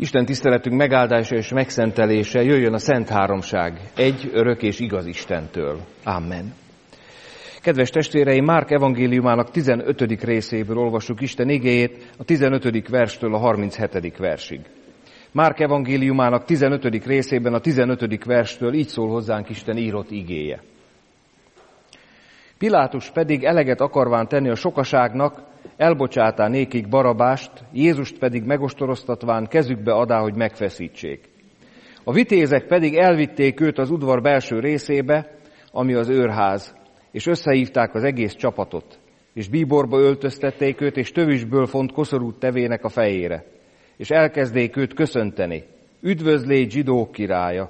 Isten tiszteletünk megáldása és megszentelése jöjjön a Szent Háromság, egy örök és igaz Istentől. Amen. Kedves testvéreim, Márk evangéliumának 15. részéből olvassuk Isten igéjét a 15. verstől a 37. versig. Márk evangéliumának 15. részében a 15. verstől így szól hozzánk Isten írott igéje. Pilátus pedig eleget akarván tenni a sokaságnak, elbocsátá nékik Barabást, Jézust pedig megostoroztatván kezükbe adá, hogy megfeszítsék. A vitézek pedig elvitték őt az udvar belső részébe, ami az őrház, és összehívták az egész csapatot, és bíborba öltöztették őt, és tövisből font koszorút tevének a fejére, és elkezdték őt köszönteni. Üdvözlégy, zsidók királya!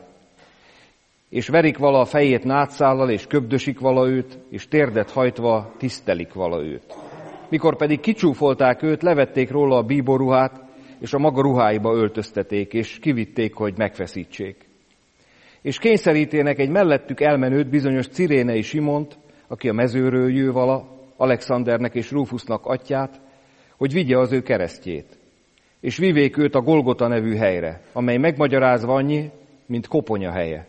És verik vala a fejét nátszállal, és köbdösik vala őt, és térdet hajtva tisztelik vala őt. Mikor pedig kicsúfolták őt, levették róla a bíborruhát, és a maga ruháiba öltöztették, és kivitték, hogy megfeszítsék. És kényszerítének egy mellettük elmenőt, bizonyos Cirénei Simont, aki a mezőről jő vala, Alexandernek és Rúfusznak atyját, hogy vigye az ő keresztjét. És vivék őt a Golgota nevű helyre, amely megmagyarázva annyi, mint koponya helye.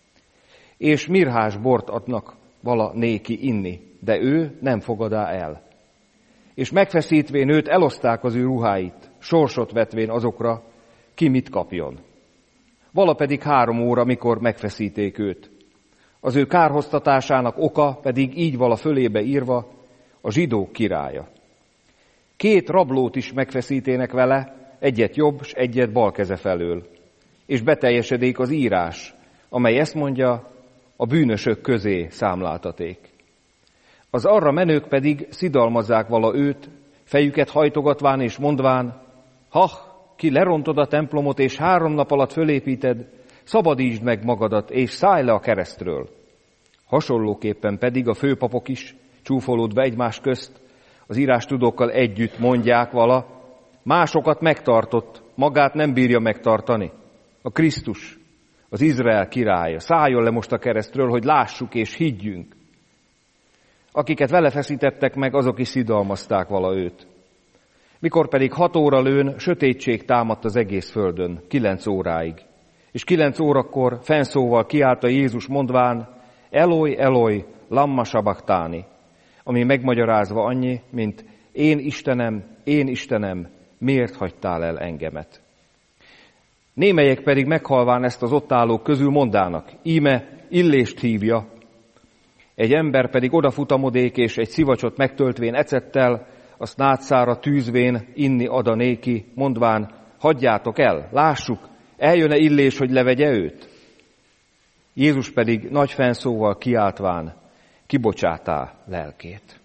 És mirhás bort adnak vala néki inni, de ő nem fogadá el. És megfeszítvén őt eloszták az ő ruháit, sorsot vetvén azokra, ki mit kapjon. Vala pedig 3 óra, mikor megfeszíték őt. Az ő kárhoztatásának oka pedig így vala fölébe írva, a zsidók királya. 2 rablót is megfeszítének vele, egyet jobb, s egyet bal keze felől. És beteljesedék az írás, amely ezt mondja, a bűnösök közé számláltaték. Az arra menők pedig szidalmazzák vala őt, fejüket hajtogatván és mondván, ki lerontod a templomot, és 3 nap alatt fölépíted, szabadítsd meg magadat, és szállj le a keresztről. Hasonlóképpen pedig a főpapok is, csúfolódva egymás közt, az írástudókkal együtt mondják vala, másokat megtartott, magát nem bírja megtartani. A Krisztus, az Izrael királya, szálljon le most a keresztről, hogy lássuk és higgyünk. Akiket vele feszítettek meg, azok is szidalmazták vala őt. Mikor pedig 6 óra lőn, sötétség támadt az egész földön, 9 óráig. És 9 órakor fennszóval kiállt a Jézus mondván, Eloi, Eloi, lamma sabachthani, ami megmagyarázva annyi, mint én Istenem, miért hagytál el engemet? Némelyek pedig meghalván ezt az ott állók közül mondának, íme Illést hívja. Egy ember pedig odafutamodék, és egy szivacsot megtöltvén ecettel, azt nátszára tűzvén inni ada néki, mondván, hagyjátok el, lássuk, eljön-e Illés, hogy levegye őt? Jézus pedig nagy fennszóval kiáltván, kibocsátá lelkét.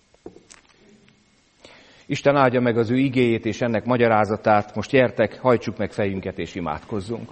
Isten áldja meg az ő igéjét és ennek magyarázatát, most gyertek, hajtsuk meg fejünket és imádkozzunk.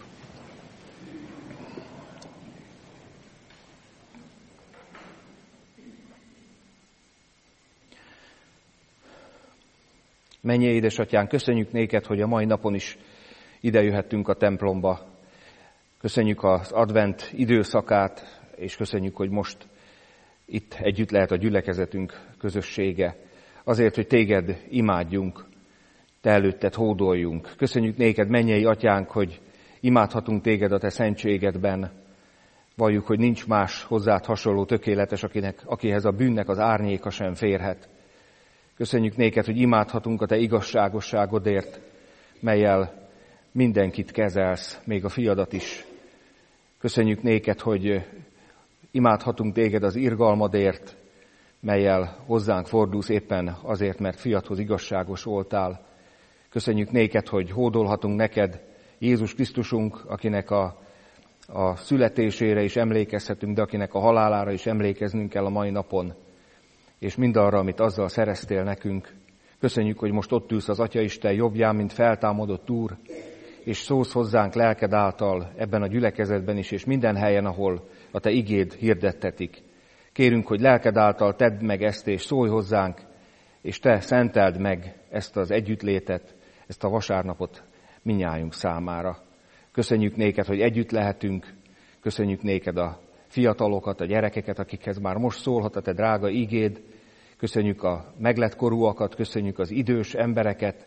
Mennyei édesatyánk, köszönjük néked, hogy a mai napon is ide jöhettünk a templomba. Köszönjük az advent időszakát, és köszönjük, hogy most itt együtt lehet a gyülekezetünk közössége. Azért, hogy téged imádjunk, te előtted hódoljunk. Köszönjük néked, mennyei atyánk, hogy imádhatunk téged a te szentségedben. Valljuk, hogy nincs más hozzád hasonló tökéletes, akihez a bűnnek az árnyéka sem férhet. Köszönjük néked, hogy imádhatunk a te igazságosságodért, mellyel mindenkit kezelsz, még a fiadat is. Köszönjük néked, hogy imádhatunk téged az irgalmadért, mellyel hozzánk fordulsz éppen azért, mert fiadhoz igazságos voltál. Köszönjük néked, hogy hódolhatunk neked, Jézus Krisztusunk, akinek a születésére is emlékezhetünk, de akinek a halálára is emlékeznünk kell a mai napon, és mindarra, amit azzal szereztél nekünk. Köszönjük, hogy most ott ülsz az Atyaisten jobbján, mint feltámadott Úr, és szólsz hozzánk lelked által ebben a gyülekezetben is, és minden helyen, ahol a te igéd hirdettetik. Kérünk, hogy lelked által tedd meg ezt, és szólj hozzánk, és te szenteld meg ezt az együttlétet, ezt a vasárnapot mindnyájunk számára. Köszönjük néked, hogy együtt lehetünk, köszönjük néked a fiatalokat, a gyerekeket, akikhez már most szólhat a te drága igéd, köszönjük a meglettkorúakat, köszönjük az idős embereket,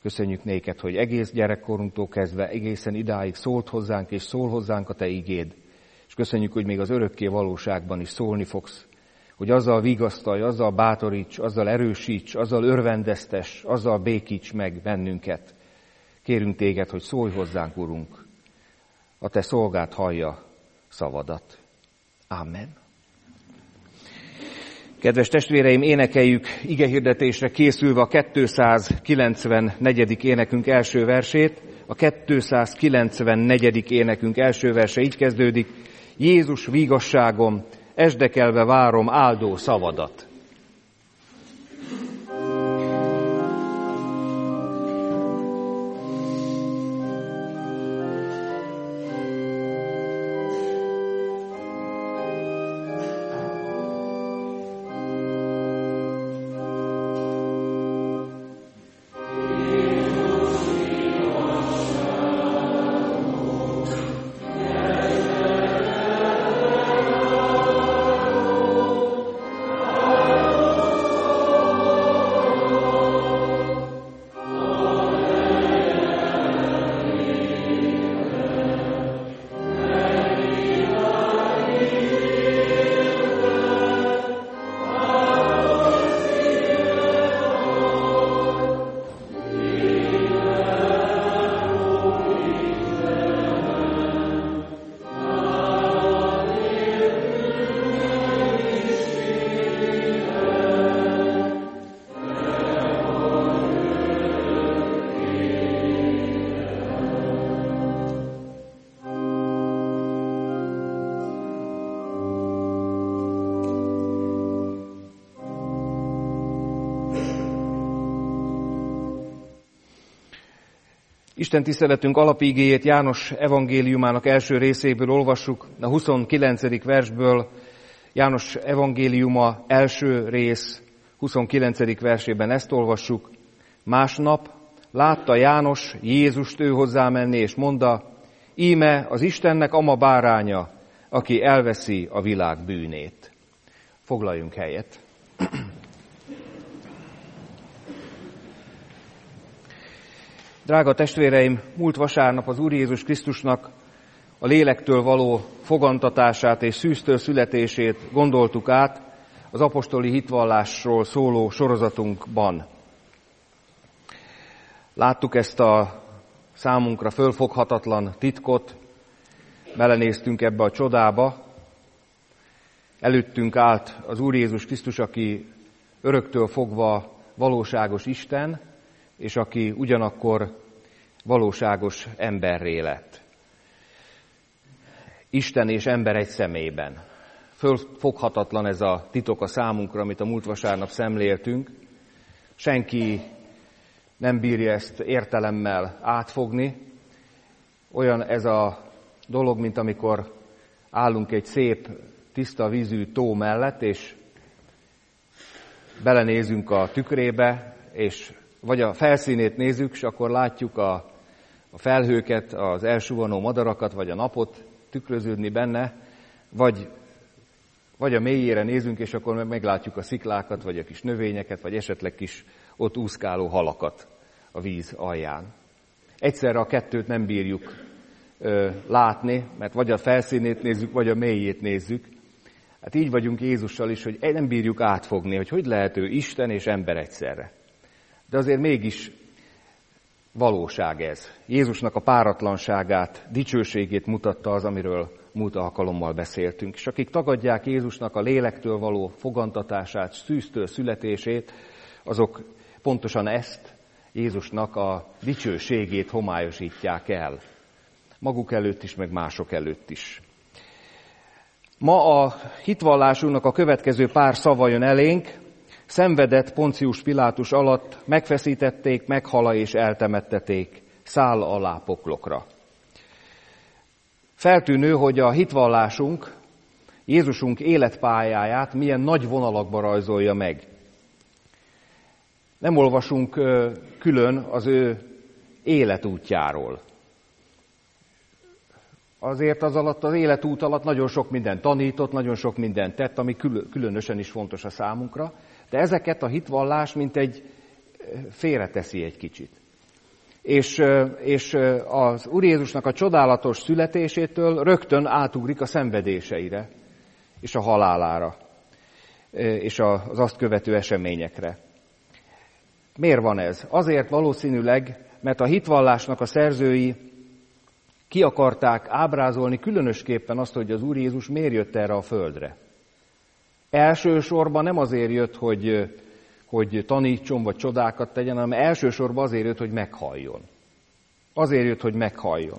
Köszönjük néked, hogy egész gyerekkorunktól kezdve egészen idáig szólt hozzánk, és szól hozzánk a te igéd. És köszönjük, hogy még az örökké valóságban is szólni fogsz, hogy azzal vigasztalj, azzal bátoríts, azzal erősíts, azzal örvendeztes, azzal békíts meg bennünket. Kérünk téged, hogy szólj hozzánk, Urunk, a te szolgád hallja szavadat. Amen. Kedves testvéreim, énekeljük igehirdetésre készülve a 294. énekünk első versét. A 294. énekünk első verse így kezdődik: Jézus vígasságom, esdekelve várom áldó szavadat. Isten tiszteletünk alapigéjét János evangéliumának első részéből olvassuk, a 29. versből. János evangéliuma első rész 29. versében ezt olvassuk. Másnap látta János Jézust őhozzá menni, és mondta: íme az Istennek ama báránya, aki elveszi a világ bűnét. Foglaljunk helyet. Drága testvéreim, múlt vasárnap az Úr Jézus Krisztusnak a lélektől való fogantatását és szűztől születését gondoltuk át az apostoli hitvallásról szóló sorozatunkban. Láttuk ezt a számunkra fölfoghatatlan titkot, belenéztünk ebbe a csodába, előttünk állt az Úr Jézus Krisztus, aki öröktől fogva valóságos Isten, és aki ugyanakkor valóságos emberré lett. Isten és ember egy személyben. Fölfoghatatlan ez a titok a számunkra, amit a múlt vasárnap szemléltünk. Senki nem bírja ezt értelemmel átfogni. Olyan ez a dolog, mint amikor állunk egy szép, tiszta vízű tó mellett, és belenézünk a tükrébe, és vagy a felszínét nézzük, és akkor látjuk a felhőket, az elsuhanó madarakat, vagy a napot tükröződni benne, vagy a mélyére nézünk, és akkor meglátjuk a sziklákat, vagy a kis növényeket, vagy esetleg kis ott úszkáló halakat a víz alján. Egyszerre a kettőt nem bírjuk látni, mert vagy a felszínét nézzük, vagy a mélyét nézzük. Hát így vagyunk Jézussal is, hogy nem bírjuk átfogni, hogy lehet ő Isten és ember egyszerre. De azért mégis valóság ez. Jézusnak a páratlanságát, dicsőségét mutatta az, amiről múlt alkalommal beszéltünk. És akik tagadják Jézusnak a lélektől való fogantatását, szűztől születését, azok pontosan ezt, Jézusnak a dicsőségét homályosítják el. Maguk előtt is, meg mások előtt is. Ma a hitvallásunknak a következő pár szava jön elénk. Szenvedett Poncius Pilátus alatt, megfeszítették, meghala és eltemetteték, száll alá poklokra. Feltűnő, hogy a hitvallásunk Jézusunk életpályáját milyen nagy vonalakba rajzolja meg. Nem olvasunk külön az ő életútjáról. Azért az alatt, az életút alatt nagyon sok mindent tanított, nagyon sok mindent tett, ami különösen is fontos a számunkra, de ezeket a hitvallás mint egy félreteszi egy kicsit. és az Úr Jézusnak a csodálatos születésétől rögtön átugrik a szenvedéseire, és a halálára, és az azt követő eseményekre. Miért van ez? Azért valószínűleg, mert a hitvallásnak a szerzői ki akarták ábrázolni különösképpen azt, hogy az Úr Jézus miért jött erre a földre. Elsősorban nem azért jött, hogy tanítson, vagy csodákat tegyen, hanem elsősorban azért jött, hogy meghalljon. Azért jött, hogy meghalljon.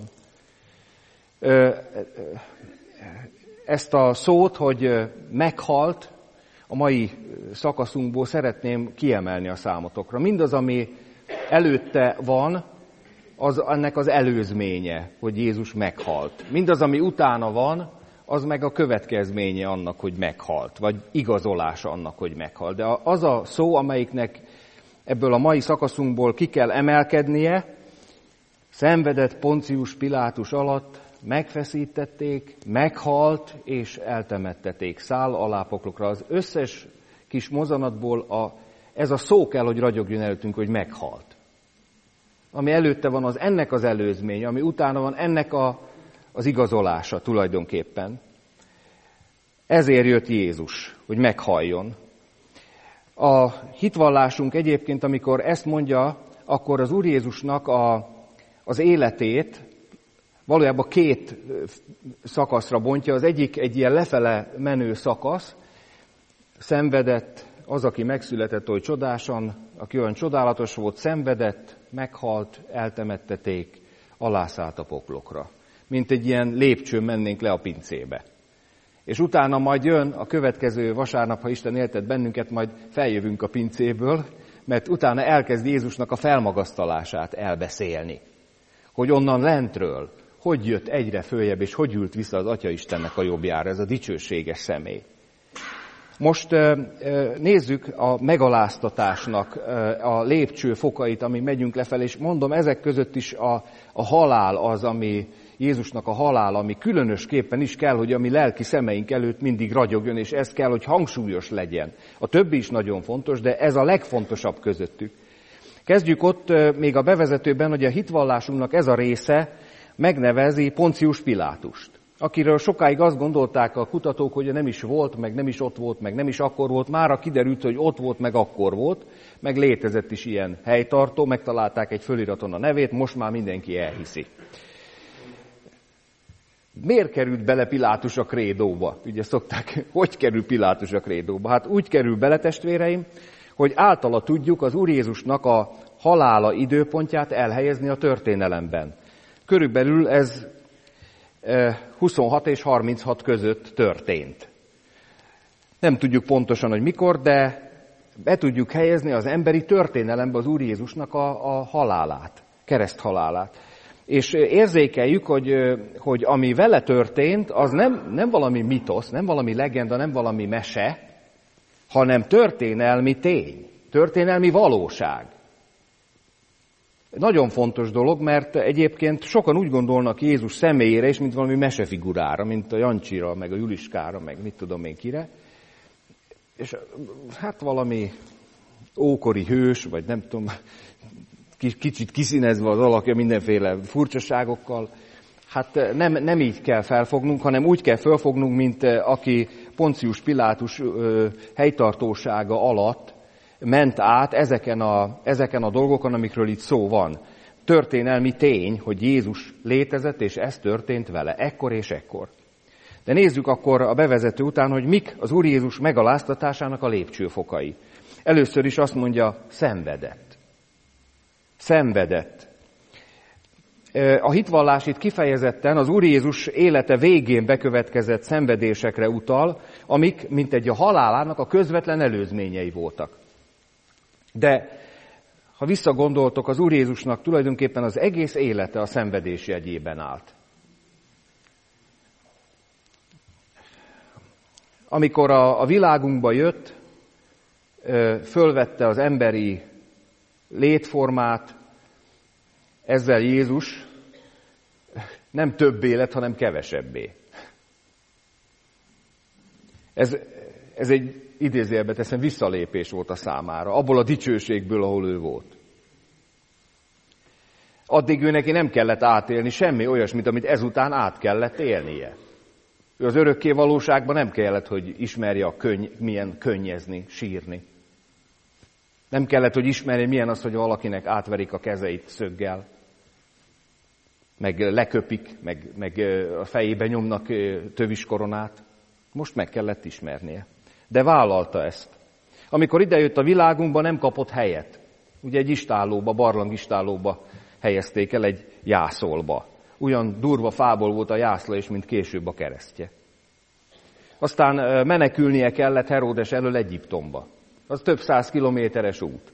Ezt a szót, hogy meghalt, a mai szakaszunkból szeretném kiemelni a számotokra. Mindaz, ami előtte van, az ennek az előzménye, hogy Jézus meghalt. Mindaz, ami utána van, az meg a következménye annak, hogy meghalt, vagy igazolása annak, hogy meghalt. De az a szó, amelyiknek ebből a mai szakaszunkból ki kell emelkednie, szenvedett Poncius Pilátus alatt, megfeszítették, meghalt és eltemettették szál alápoklokra. Az összes kis mozanatból ez a szó kell, hogy ragyogjon előttünk, hogy meghalt. Ami előtte van, az ennek az előzmény, ami utána van, ennek az igazolása tulajdonképpen. Ezért jött Jézus, hogy meghalljon. A hitvallásunk egyébként, amikor ezt mondja, akkor az Úr Jézusnak az életét valójában két szakaszra bontja. Az egyik egy ilyen lefele menő szakasz, szenvedett az, aki megszületett oly csodásan, aki olyan csodálatos volt, szenvedett, meghalt, eltemetteték, alászállt a poklokra. Mint egy ilyen lépcsőn mennénk le a pincébe. És utána majd jön a következő vasárnap, ha Isten éltet bennünket, majd feljövünk a pincéből, mert utána elkezd Jézusnak a felmagasztalását elbeszélni. Hogy onnan lentről, hogy jött egyre följebb, és hogy ült vissza az Atya Istennek a jobbjára, ez a dicsőséges személy. Most nézzük a megaláztatásnak a lépcsőfokait, ami megyünk lefelé, és mondom, ezek között is a halál az, ami Jézusnak a halál, ami különösképpen is kell, hogy a mi lelki szemeink előtt mindig ragyogjon, és ez kell, hogy hangsúlyos legyen. A többi is nagyon fontos, de ez a legfontosabb közöttük. Kezdjük ott még a bevezetőben, hogy a hitvallásunknak ez a része megnevezi Poncius Pilátust, akiről sokáig azt gondolták a kutatók, hogy nem is volt, meg nem is ott volt, meg nem is akkor volt. Mára kiderült, hogy ott volt, meg akkor volt, meg létezett is ilyen helytartó, megtalálták egy föliraton a nevét, most már mindenki elhiszi. Miért került bele Pilátus a krédóba? Ugye szokták, hogy kerül Pilátus a krédóba? Hát úgy kerül bele, testvéreim, hogy általa tudjuk az Úr Jézusnak a halála időpontját elhelyezni a történelemben. Körülbelül ez 26 és 36 között történt. Nem tudjuk pontosan, hogy mikor, de be tudjuk helyezni az emberi történelembe az Úr Jézusnak a halálát, kereszthalálát. És érzékeljük, hogy ami vele történt, az nem valami mitosz, nem valami legenda, nem valami mese, hanem történelmi tény, történelmi valóság. Nagyon fontos dolog, mert egyébként sokan úgy gondolnak Jézus személyére is, mint valami mesefigurára, mint a Jancsira, meg a Juliskára, meg mit tudom én kire. És hát valami ókori hős, vagy nem tudom, kicsit kiszínezve az alakja mindenféle furcsaságokkal. Hát nem így kell felfognunk, hanem úgy kell felfognunk, mint aki Poncius Pilátus helytartósága alatt ment át ezeken a dolgokon, amikről itt szó van. Történelmi tény, hogy Jézus létezett, és ez történt vele, ekkor és ekkor. De nézzük akkor a bevezető után, hogy mik az Úr Jézus megaláztatásának a lépcsőfokai. Először is azt mondja, szenvedett. Szenvedett. A hitvallás itt kifejezetten az Úr Jézus élete végén bekövetkezett szenvedésekre utal, amik mintegy a halálának a közvetlen előzményei voltak. De ha visszagondoltok, az Úr Jézusnak tulajdonképpen az egész élete a szenvedés jegyében állt. Amikor a világunkba jött, fölvette az emberi létformát, ezzel Jézus nem több élet, hanem kevesebbé. Ez egy idézőjelbe teszem visszalépés volt a számára, abból a dicsőségből, ahol ő volt. Addig ő neki nem kellett átélni semmi olyasmit, amit ezután át kellett élnie. Ő az örökké valóságban nem kellett, hogy ismerje milyen könnyezni, sírni. Nem kellett, hogy ismerje, milyen az, hogy valakinek átverik a kezeit szöggel, meg leköpik, meg a fejébe nyomnak töviskoronát. Most meg kellett ismernie. De vállalta ezt. Amikor idejött a világunkba, nem kapott helyet. Ugye egy istállóba, barlangistálóba helyezték el, egy jászolba. Olyan durva fából volt a jászla is, mint később a keresztje. Aztán menekülnie kellett Heródes elől Egyiptomba. Az több 100 kilométeres út.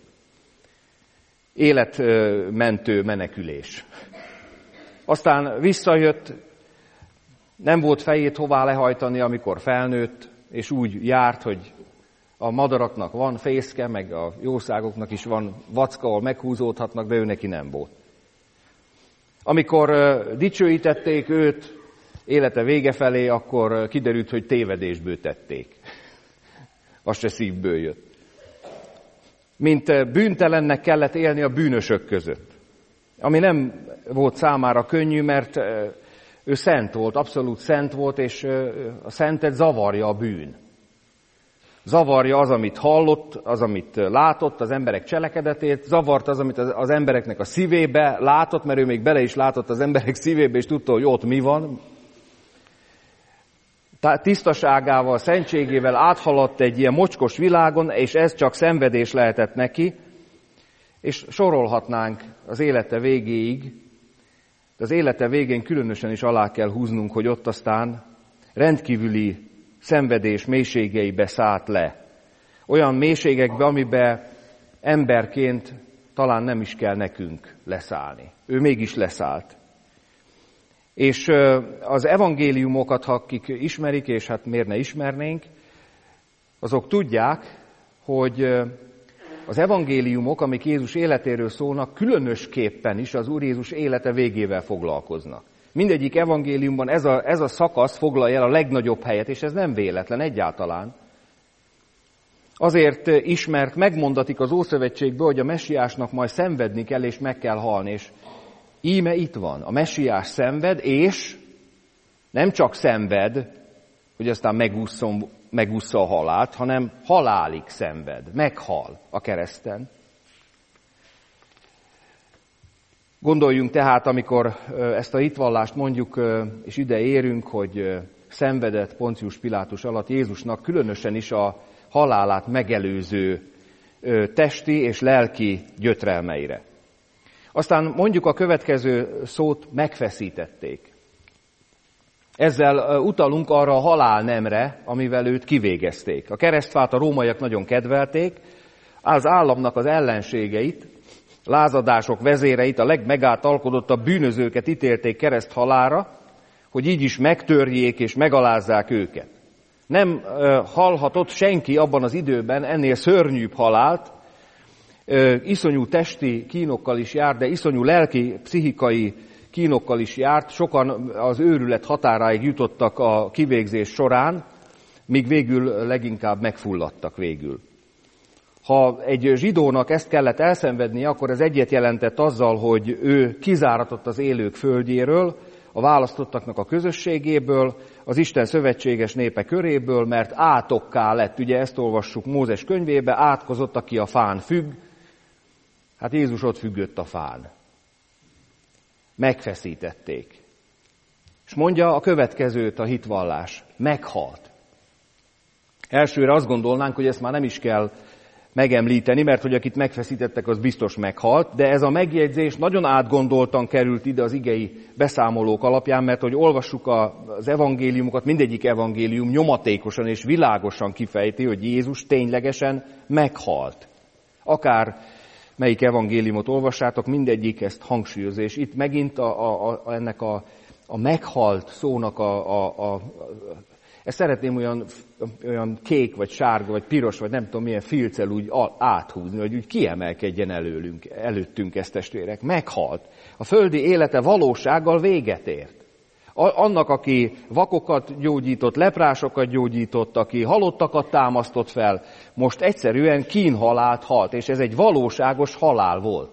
Életmentő menekülés. Aztán visszajött, nem volt fejét hová lehajtani, amikor felnőtt, és úgy járt, hogy a madaraknak van fészke, meg a jószágoknak is van vacka, ahol meghúzódhatnak, de ő neki nem volt. Amikor dicsőítették őt élete vége felé, akkor kiderült, hogy tévedésből tették. Az se szívből jött. Mint bűntelennek kellett élni a bűnösök között. Ami nem volt számára könnyű, mert ő szent volt, abszolút szent volt, és a szentet zavarja a bűn. Zavarja az, amit hallott, az, amit látott, az emberek cselekedetét, zavart az, amit az embereknek a szívébe látott, mert ő még bele is látott az emberek szívébe, és tudta, hogy ott mi van. Tisztaságával, szentségével áthaladt egy ilyen mocskos világon, és ez csak szenvedés lehetett neki, és sorolhatnánk az élete végéig, de az élete végén különösen is alá kell húznunk, hogy ott aztán rendkívüli szenvedés mélységeibe szállt le. Olyan mélységekbe, amiben emberként talán nem is kell nekünk leszállni. Ő mégis leszállt. És az evangéliumokat, ha akik ismerik, és hát miért ne ismernénk, azok tudják, hogy az evangéliumok, amik Jézus életéről szólnak, különösképpen is az Úr Jézus élete végével foglalkoznak. Mindegyik evangéliumban ez a szakasz foglalja el a legnagyobb helyet, és ez nem véletlen egyáltalán. Azért ismert, megmondatik az Ószövetségből, hogy a messiásnak majd szenvedni kell, és meg kell halni. És íme itt van, a messiás szenved, és nem csak szenved, hogy aztán megússza a halált, hanem halálig szenved, meghal a kereszten. Gondoljunk tehát, amikor ezt a hitvallást mondjuk, és ide érünk, hogy szenvedett Poncius Pilátus alatt Jézusnak különösen is a halálát megelőző testi és lelki gyötrelmeire. Aztán mondjuk a következő szót, megfeszítették. Ezzel utalunk arra a halálnemre, amivel őt kivégezték. A keresztfát a rómaiak nagyon kedvelték, az államnak az ellenségeit, lázadások vezéreit, a legmegátalkodottabb bűnözőket ítélték kereszthalálra, hogy így is megtörjék és megalázzák őket. Nem hallhatott senki abban az időben ennél szörnyűbb halált, iszonyú testi kínokkal is járt, de iszonyú lelki, pszichikai kínokkal is járt. Sokan az őrület határáig jutottak a kivégzés során, míg végül leginkább megfulladtak végül. Ha egy zsidónak ezt kellett elszenvednie, akkor ez egyet jelentett azzal, hogy ő kizáratott az élők földjéről, a választottaknak a közösségéből, az Isten szövetséges népe köréből, mert átokká lett. Ugye ezt olvassuk Mózes könyvébe, átkozott, aki a fán függ. Hát Jézus ott függött a fán. Megfeszítették. És mondja a következőt a hitvallás. Meghalt. Elsőre azt gondolnánk, hogy ezt már nem is kell megemlíteni, mert hogy akit megfeszítettek, az biztos meghalt, de ez a megjegyzés nagyon átgondoltan került ide az igei beszámolók alapján, mert hogy olvassuk az evangéliumokat, mindegyik evangélium nyomatékosan és világosan kifejti, hogy Jézus ténylegesen meghalt. Akár melyik evangéliumot olvassátok, mindegyik ezt hangsúlyozza, és itt megint ennek a meghalt szónak ezt szeretném olyan kék, vagy sárga, vagy piros, vagy nem tudom milyen filccel úgy áthúzni, hogy úgy kiemelkedjen előttünk ezt, testvérek. Meghalt. A földi élete valósággal véget ért. Annak, aki vakokat gyógyított, leprásokat gyógyított, aki halottakat támasztott fel, most egyszerűen kínhalált halt, és ez egy valóságos halál volt.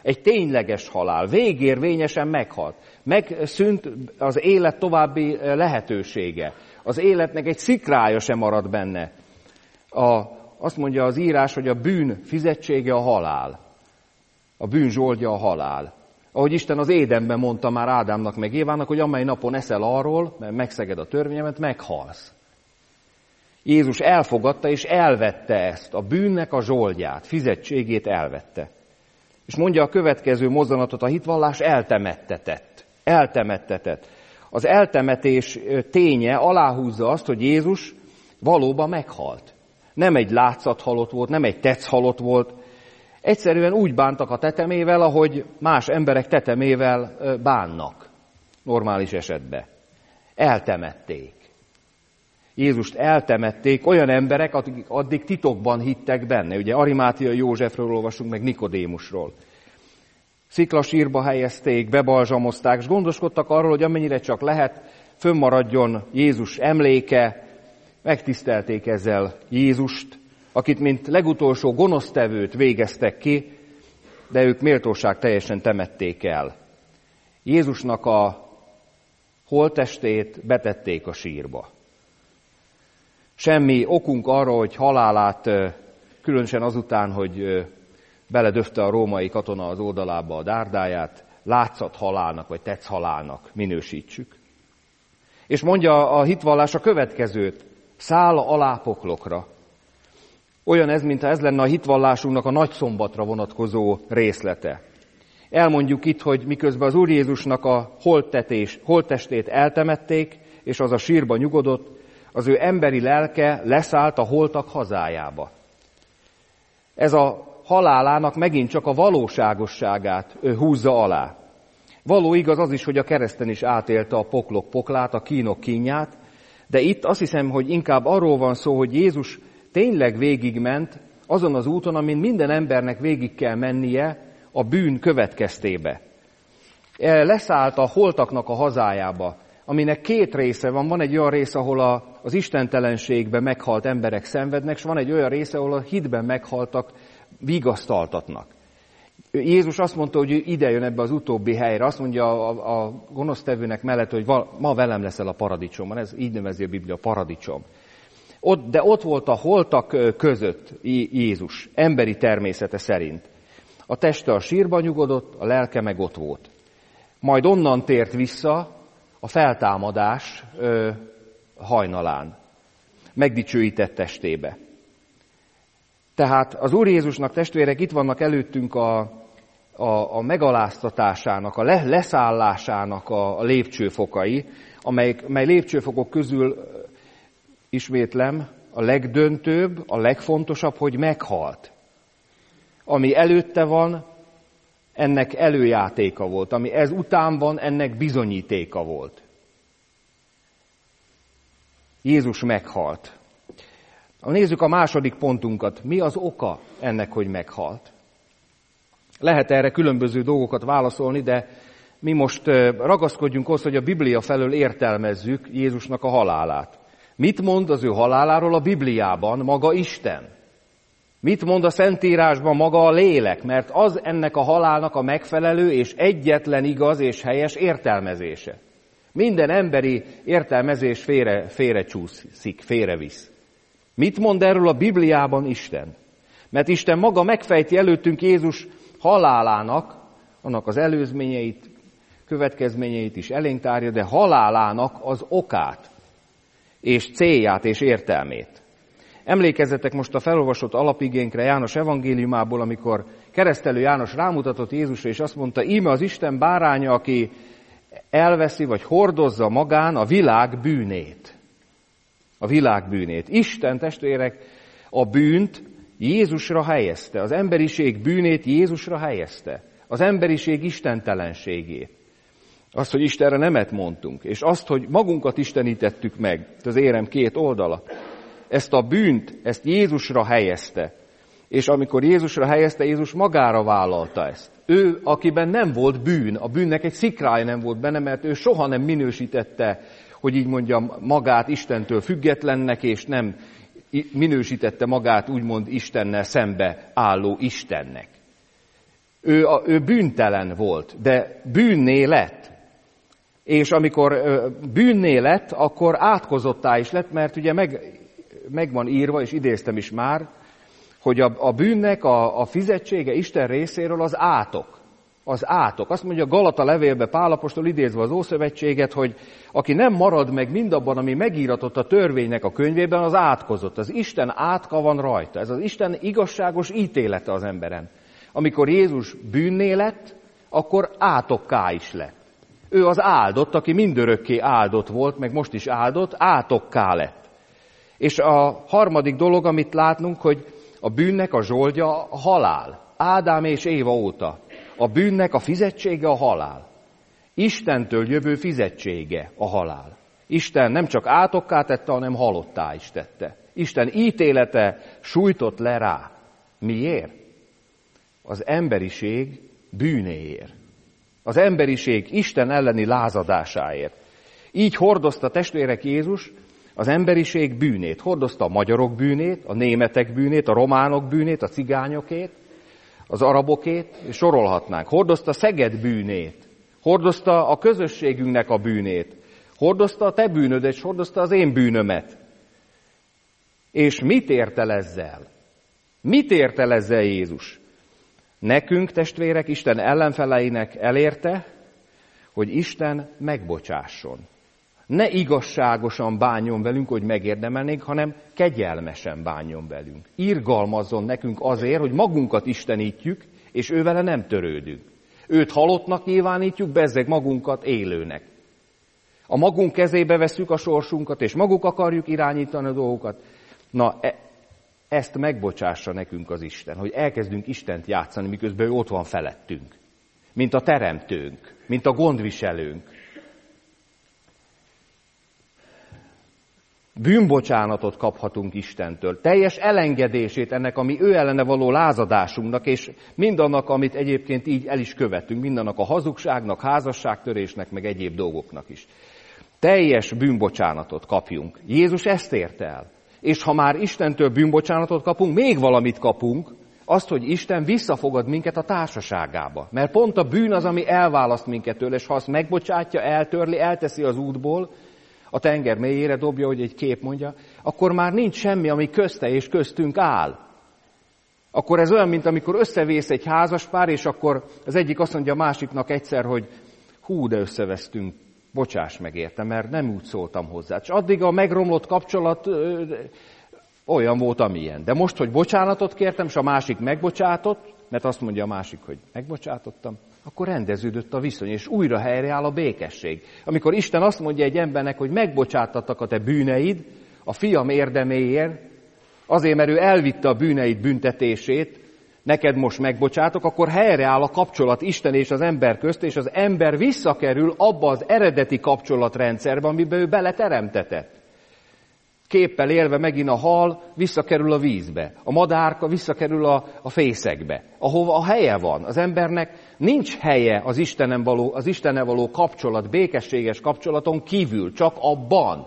Egy tényleges halál. Végérvényesen meghalt. Megszűnt az élet további lehetősége. Az életnek egy szikrája sem maradt benne. Azt mondja az írás, hogy a bűn fizetsége a halál. A bűn zsoldja a halál. Ahogy Isten az Édenben mondta már Ádámnak meg Évának, hogy amely napon eszel arról, mert megszeged a törvényemet, meghalsz. Jézus elfogadta és elvette ezt, a bűnnek a zsoldját, fizetségét elvette. És mondja a következő mozzanatot, a hitvallás eltemettetett. Eltemettetett. Az eltemetés ténye aláhúzza azt, hogy Jézus valóban meghalt. Nem egy látszathalott volt, nem egy tetszhalott volt. Egyszerűen úgy bántak a tetemével, ahogy más emberek tetemével bánnak. Normális esetben. Eltemették. Jézust eltemették olyan emberek, akik addig titokban hittek benne. Ugye Arimátiai Józsefről olvasunk, meg Nikodémusról. Sziklasírba helyezték, bebalzsamozták, és gondoskodtak arról, hogy amennyire csak lehet, fönnmaradjon Jézus emléke, megtisztelték ezzel Jézust, akit mint legutolsó gonosztevőt végeztek ki, de ők méltóság teljesen temették el. Jézusnak a holttestét betették a sírba. Semmi okunk arra, hogy halálát, különösen azután, hogy beledöfte a római katona az oldalába a dárdáját, látszat halálnak vagy tetsz halálnak minősítsük. És mondja a hitvallás a következőt, száll alá poklokra. Olyan ez, mintha ez lenne a hitvallásunknak a nagyszombatra vonatkozó részlete. Elmondjuk itt, hogy miközben az Úr Jézusnak a holttestét eltemették, és az a sírba nyugodott, az ő emberi lelke leszállt a holtak hazájába. Ez a halálának megint csak a valóságosságát húzza alá. Való igaz az is, hogy a kereszten is átélte a poklok poklát, a kínok kínját, de itt azt hiszem, hogy inkább arról van szó, hogy Jézus tényleg végigment azon az úton, amin minden embernek végig kell mennie a bűn következtébe. Leszállt a holtaknak a hazájába, aminek két része van. Van egy olyan rész, ahol az istentelenségben meghalt emberek szenvednek, és van egy olyan része, ahol a hitben meghaltak, vigasztaltatnak. Jézus azt mondta, hogy ő ide jön ebbe az utóbbi helyre. Azt mondja a gonosztevőnek mellett, hogy ma velem leszel a paradicsomban. Ez így nevezi a Biblia, paradicsom. De ott volt a holtak között Jézus, emberi természete szerint. A teste a sírba nyugodott, a lelke meg ott volt. Majd onnan tért vissza a feltámadás hajnalán, megdicsőített testébe. Tehát az Úr Jézusnak, testvérek, itt vannak előttünk a megaláztatásának, a leszállásának a lépcsőfokai, mely lépcsőfokok közül, ismétlem, a legdöntőbb, a legfontosabb, hogy meghalt. Ami előtte van, ennek előjátéka volt. Ami ez után van, ennek bizonyítéka volt. Jézus meghalt. Nézzük a második pontunkat. Mi az oka ennek, hogy meghalt? Lehet erre különböző dolgokat válaszolni, de mi most ragaszkodjunk hozzá, hogy a Biblia felől értelmezzük Jézusnak a halálát. Mit mond az ő haláláról a Bibliában maga Isten? Mit mond a Szentírásban maga a lélek? Mert az ennek a halálnak a megfelelő és egyetlen igaz és helyes értelmezése. Minden emberi értelmezés félrecsúszik, félrevisz. Mit mond erről a Bibliában Isten? Mert Isten maga megfejti előttünk Jézus halálának, annak az előzményeit, következményeit is elénk tárja, de halálának az okát, és célját, és értelmét. Emlékezzetek most a felolvasott alapigénkre János evangéliumából, amikor keresztelő János rámutatott Jézusra, és azt mondta, íme az Isten báránya, aki elveszi, vagy hordozza magán a világ bűnét. A világ bűnét. Isten, testvérek, a bűnt Jézusra helyezte. Az emberiség bűnét Jézusra helyezte. Az emberiség istentelenségét. Azt, hogy Istenre nemet mondtunk, és azt, hogy magunkat istenítettük meg, az érem két oldala. Ezt a bűnt, ezt Jézusra helyezte. És amikor Jézusra helyezte, Jézus magára vállalta ezt. Ő, akiben nem volt bűn, a bűnnek egy szikrája nem volt benne, mert ő soha nem minősítette, hogy így mondjam, magát Istentől függetlennek, és nem minősítette magát úgymond Istennel szembe álló Istennek. Ő bűntelen volt, de bűnné lett. És amikor bűnné lett, akkor átkozottá is lett, mert ugye meg van írva, és idéztem is már, hogy a bűnnek a fizetsége Isten részéről az átok. Az átok. Azt mondja Galata levélbe Pál apostol idézve az Ószövetséget, hogy aki nem marad meg mindabban, ami megíratott a törvénynek a könyvében, az átkozott. Az Isten átka van rajta. Ez az Isten igazságos ítélete az emberen. Amikor Jézus bűnné lett, akkor átokká is lett. Ő az áldott, aki mindörökké áldott volt, meg most is áldott, átokká lett. És a harmadik dolog, amit látnunk, hogy a bűnnek a zsoldja a halál. Ádám és Éva óta. A bűnnek a fizetsége a halál. Istentől jövő fizetsége a halál. Isten nem csak átokká tette, hanem halottá is tette. Isten ítélete sújtott le rá. Miért? Az emberiség bűnéért. Az emberiség Isten elleni lázadásáért. Így hordozta testvérek Jézus az emberiség bűnét. Hordozta a magyarok bűnét, a németek bűnét, a románok bűnét, a cigányokét, az arabokét, és sorolhatnánk. Hordozta Szeged bűnét, hordozta a közösségünknek a bűnét, hordozta a te bűnödet, és hordozta az én bűnömet. És mit ért el ezzel? Mit ért el ezzel Jézus? Nekünk, testvérek, Isten ellenfeleinek elérte, hogy Isten megbocsásson. Ne igazságosan bánjon velünk, hogy megérdemelnénk, hanem kegyelmesen bánjon velünk. Irgalmazzon nekünk azért, hogy magunkat istenítjük, és ővele nem törődünk. Őt halottnak nyilvánítjuk, bezzeg magunkat élőnek. A magunk kezébe vesszük a sorsunkat, és maguk akarjuk irányítani a dolgokat. Na, ezt megbocsássa nekünk az Isten, hogy elkezdünk Istent játszani, miközben ő ott van felettünk. Mint a teremtőnk, mint a gondviselőnk. Bűnbocsánatot kaphatunk Istentől. Teljes elengedését ennek, ami ő ellene való lázadásunknak, és mindannak, amit egyébként így el is követünk, mindannak a hazugságnak, házasságtörésnek, meg egyéb dolgoknak is. Teljes bűnbocsánatot kapjunk. Jézus ezt érte el. És ha már Istentől bűnbocsánatot kapunk, még valamit kapunk, azt, hogy Isten visszafogad minket a társaságába. Mert pont a bűn az, ami elválaszt minket tőle, és ha azt megbocsátja, eltörli, elteszi az útból, a tenger mélyére dobja, hogy egy kép mondja, akkor már nincs semmi, ami közte és köztünk áll. Akkor ez olyan, mint amikor összevész egy házaspár, és akkor az egyik azt mondja a másiknak egyszer, hogy hú, de összevesztünk, bocsáss meg érte, mert nem úgy szóltam hozzá. És addig a megromlott kapcsolat olyan volt, amilyen. De most, hogy bocsánatot kértem, és a másik megbocsátott, mert azt mondja a másik, hogy megbocsátottam, akkor rendeződött a viszony, és újra helyreáll a békesség. Amikor Isten azt mondja egy embernek, hogy megbocsátattak a te bűneid, a fiam érdeméért, azért, mert ő elvitte a bűneid büntetését, neked most megbocsátok, akkor helyreáll a kapcsolat Isten és az ember közt, és az ember visszakerül abba az eredeti kapcsolatrendszerbe, amiben ő beleteremtetett. Képpel élve megint a hal visszakerül a vízbe, a madárka visszakerül a fészekbe, ahova a helye van. Az embernek nincs helye az Istennel való kapcsolat, békességes kapcsolaton kívül, csak abban.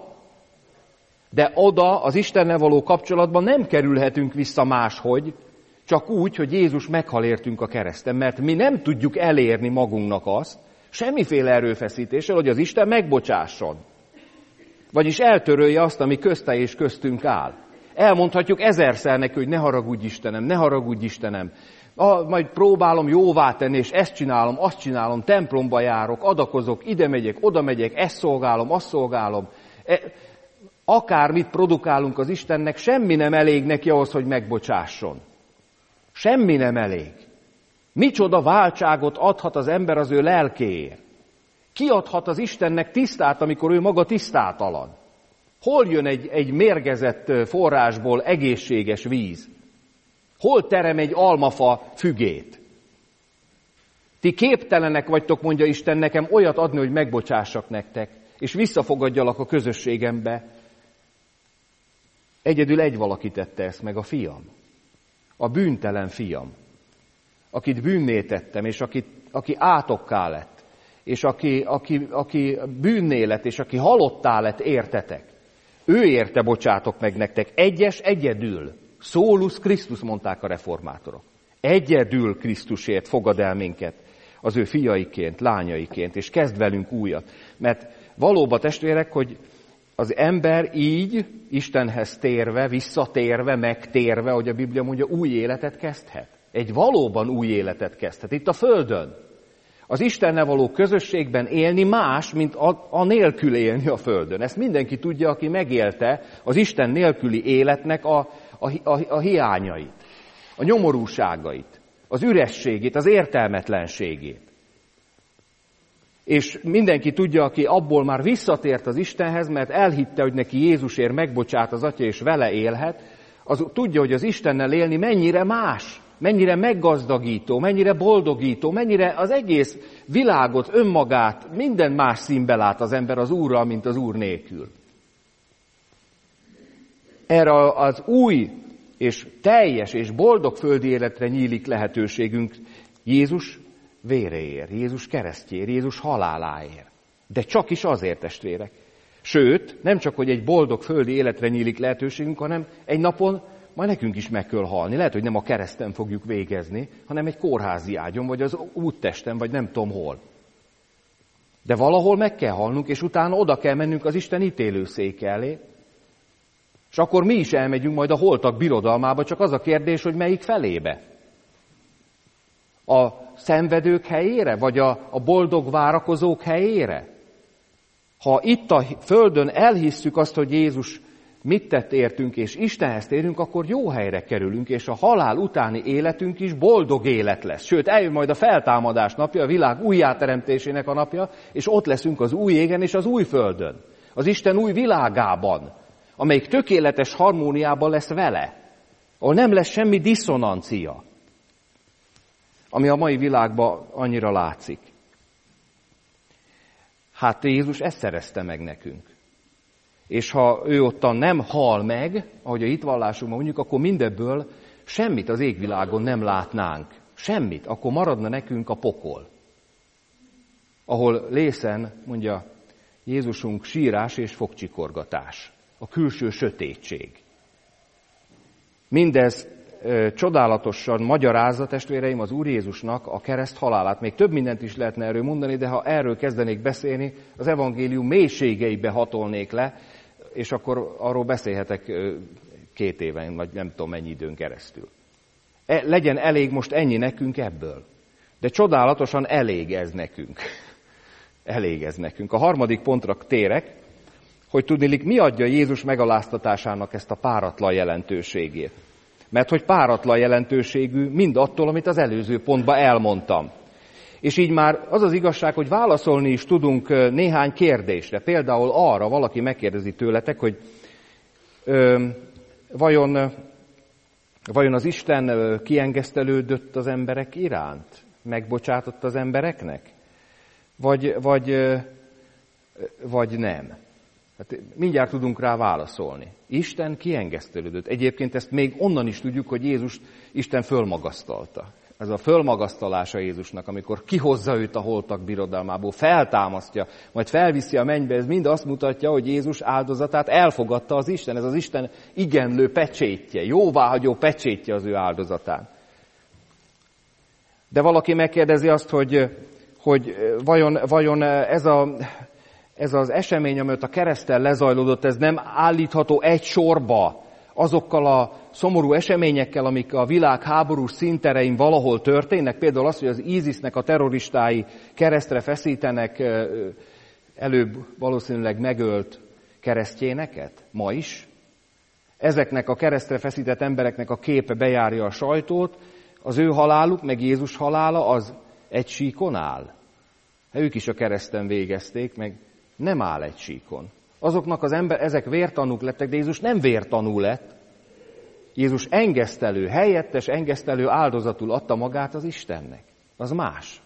De oda az Istennel való kapcsolatban nem kerülhetünk vissza máshogy, csak úgy, hogy Jézus meghal értünk a kereszten, mert mi nem tudjuk elérni magunknak azt, semmiféle erőfeszítéssel, hogy az Isten megbocsásson. Vagyis eltörölje azt, ami közte és köztünk áll. Elmondhatjuk ezerszer neki, hogy ne haragudj Istenem, ne haragudj Istenem. Majd próbálom jóvá tenni, és ezt csinálom, azt csinálom, templomba járok, adakozok, ide megyek, oda megyek, ezt szolgálom, azt szolgálom. Akármit produkálunk az Istennek, semmi nem elég neki ahhoz, hogy megbocsásson. Semmi nem elég. Micsoda váltságot adhat az ember az ő lelkéért? Ki adhat az Istennek tisztát, amikor ő maga tisztátalan? Hol jön egy mérgezett forrásból egészséges víz? Hol terem egy almafa fügét? Ti képtelenek vagytok, mondja Isten, nekem olyat adni, hogy megbocsássak nektek, és visszafogadjalak a közösségembe. Egyedül egy valaki tette ezt meg, a fiam. A bűntelen fiam, akit bűnné tettem, és aki átokká lett, és aki bűnné lett, és aki halottá lett, értetek. Ő érte bocsátok meg nektek, egyedül. Solus Christus, mondták a reformátorok. egyedül Krisztusért fogad el minket az ő fiaiként, lányaiként, és kezd velünk újat. Mert valóban testvérek, hogy az ember így Istenhez térve, visszatérve, megtérve, hogy a Biblia mondja, új életet kezdhet. Egy valóban új életet kezdhet itt a Földön. Az Istennel való közösségben élni más, mint a nélkül élni a Földön. Ezt mindenki tudja, aki megélte az Isten nélküli életnek a hiányait, a nyomorúságait, az ürességét, az értelmetlenségét. És mindenki tudja, aki abból már visszatért az Istenhez, mert elhitte, hogy neki Jézusért megbocsát az Atya, és vele élhet, az tudja, hogy az Istennel élni mennyire más, mennyire meggazdagító, mennyire boldogító, mennyire az egész világot, önmagát, minden más színbe lát az ember az Úrral, mint az Úr nélkül. Erre az új és teljes és boldog földi életre nyílik lehetőségünk Jézus véréért, Jézus keresztjéért, Jézus haláláért. De csak is azért, testvérek. Sőt, nem csak, hogy egy boldog földi életre nyílik lehetőségünk, hanem egy napon majd nekünk is meg kell halni. Lehet, hogy nem a kereszten fogjuk végezni, hanem egy kórházi ágyon, vagy az úttesten, vagy nem tudom hol. De valahol meg kell halnunk, és utána oda kell mennünk az Isten ítélőszéke elé, és akkor mi is elmegyünk majd a holtak birodalmába, csak az a kérdés, hogy melyik felébe. A szenvedők helyére, vagy a boldog várakozók helyére? Ha itt a Földön elhisszük azt, hogy Jézus mit tett értünk, és Istenhez térünk, akkor jó helyre kerülünk, és a halál utáni életünk is boldog élet lesz. Sőt, eljön majd a feltámadás napja, a világ újjáteremtésének a napja, és ott leszünk az új égen és az új földön. Az Isten új világában, amelyik tökéletes harmóniában lesz vele, ahol nem lesz semmi diszonancia, ami a mai világban annyira látszik. Hát Jézus ezt szerezte meg nekünk. És ha ő ottan nem hal meg, ahogy a hitvallásunkban mondjuk, akkor mindebből semmit az égvilágon nem látnánk. Semmit. Akkor maradna nekünk a pokol. Ahol lészen, mondja Jézusunk, sírás és fogcsikorgatás. A külső sötétség. Mindez csodálatosan magyarázza, testvéreim, az Úr Jézusnak a kereszt halálát. Még több mindent is lehetne erről mondani, de ha erről kezdenék beszélni, az evangélium mélységeibe hatolnék le, és akkor arról beszélhetek 2 éven, vagy nem tudom mennyi időn keresztül. Legyen elég most ennyi nekünk ebből. De csodálatosan elég ez nekünk. Elég ez nekünk. A 3. pontra térek, hogy tudniillik, mi adja Jézus megaláztatásának ezt a páratlan jelentőségét. Mert hogy páratlan jelentőségű mind attól, amit az előző pontban elmondtam. És így már az az igazság, hogy válaszolni is tudunk néhány kérdésre. Például arra valaki megkérdezi tőletek, hogy vajon az Isten kiengesztelődött az emberek iránt? Megbocsátott az embereknek? Vagy nem? Hát mindjárt tudunk rá válaszolni. Isten kiengesztelődött. Egyébként ezt még onnan is tudjuk, hogy Jézust Isten fölmagasztalta. Ez a fölmagasztalása Jézusnak, amikor kihozza őt a holtak birodalmából, feltámasztja, majd felviszi a mennybe, ez mind azt mutatja, hogy Jézus áldozatát elfogadta az Isten. Ez az Isten igenlő pecsétje, jóváhagyó pecsétje az ő áldozatán. De valaki megkérdezi azt, hogy vajon ez az esemény, amelyet a kereszten lezajlódott, ez nem állítható egy sorba azokkal a szomorú eseményekkel, amik a világ háborús színterein valahol történnek, például az, hogy az ISIS-nek a terroristái keresztre feszítenek előbb valószínűleg megölt keresztjéneket, ma is. Ezeknek a keresztre feszített embereknek a képe bejárja a sajtót, az ő haláluk, meg Jézus halála az egy síkon áll. Ők is a kereszten végezték, meg nem áll egy síkon. Azoknak ezek vértanúk lettek, de Jézus nem vértanú lett. Jézus engesztelő, helyettes engesztelő áldozatul adta magát az Istennek. Az más.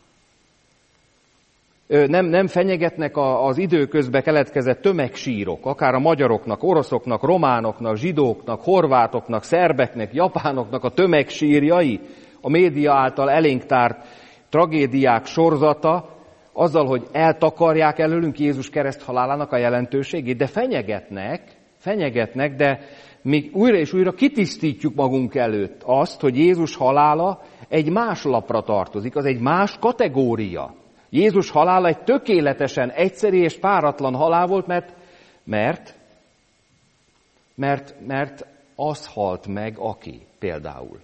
Nem fenyegetnek az időközben keletkezett tömegsírok, akár a magyaroknak, oroszoknak, románoknak, zsidóknak, horvátoknak, szerbeknek, japánoknak a tömegsírjai, a média által elénk tárt tragédiák sorzata, azzal, hogy eltakarják előlünk Jézus kereszthalálának a jelentőségét, de fenyegetnek, mi újra és újra kitisztítjuk magunk előtt azt, hogy Jézus halála egy más lapra tartozik, az egy más kategória. Jézus halála egy tökéletesen egyszerű és páratlan halál volt, mert az halt meg, aki például.